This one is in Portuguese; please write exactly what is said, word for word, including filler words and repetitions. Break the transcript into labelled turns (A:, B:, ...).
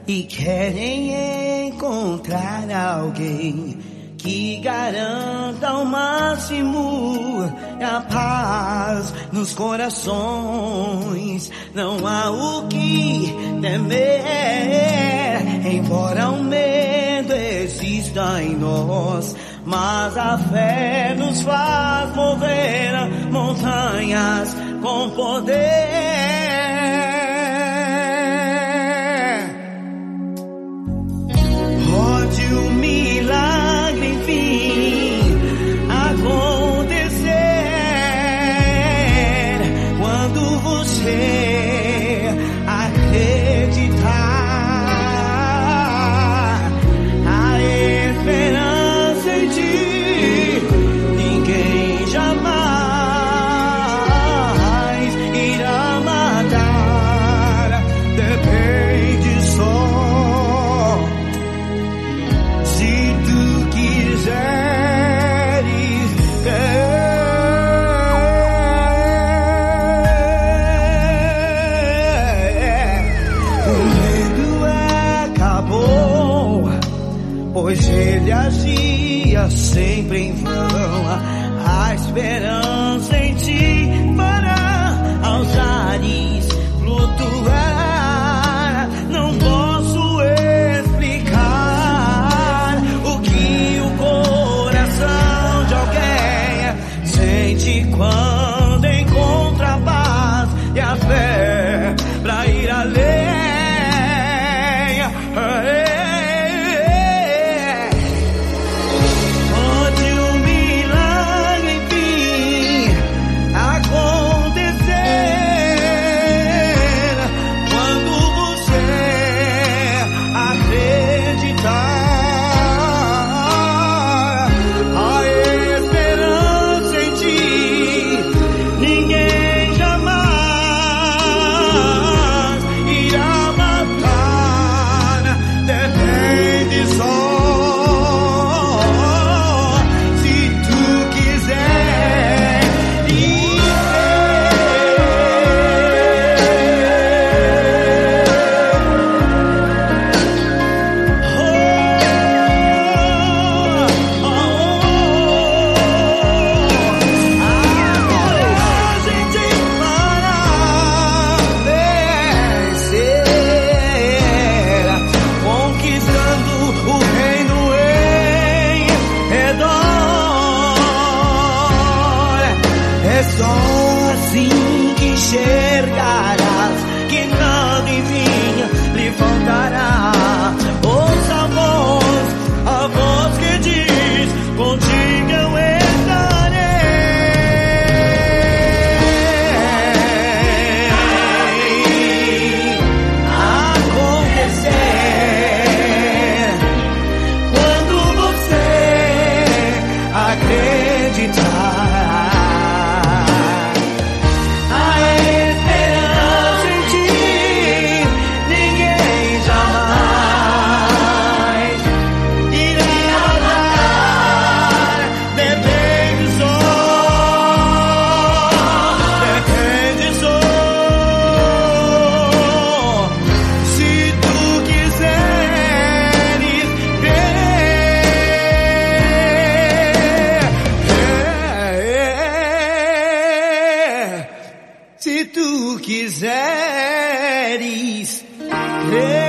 A: e querem encontrar alguém que garanta ao máximo a paz nos corações. Não há o que temer, embora o medo exista em nós, mas a fé nos faz mover montanhas com poder. Pode o milagre enfim acontecer quando você acreditar. A esperança em ti ninguém jamais irá matar. Depende só se tu quiseres crer. O medo acabou, pois ele agia sempre em vão. A esperança em ti para aos ares flutuar. Não posso explicar o que o coração de alguém sente quando encontra a paz e a fé pra ir além. Pode o milagre enfim acontecer quando você acreditar. A esperança em ti ninguém jamais irá matar. Depende só se tu quiser é só assim que enxergarás que nada em vinha lhe faltará. Ouça a voz, a voz que diz: contigo eu estarei. Acontecer quando você acreditar. Se tu quiseres crer.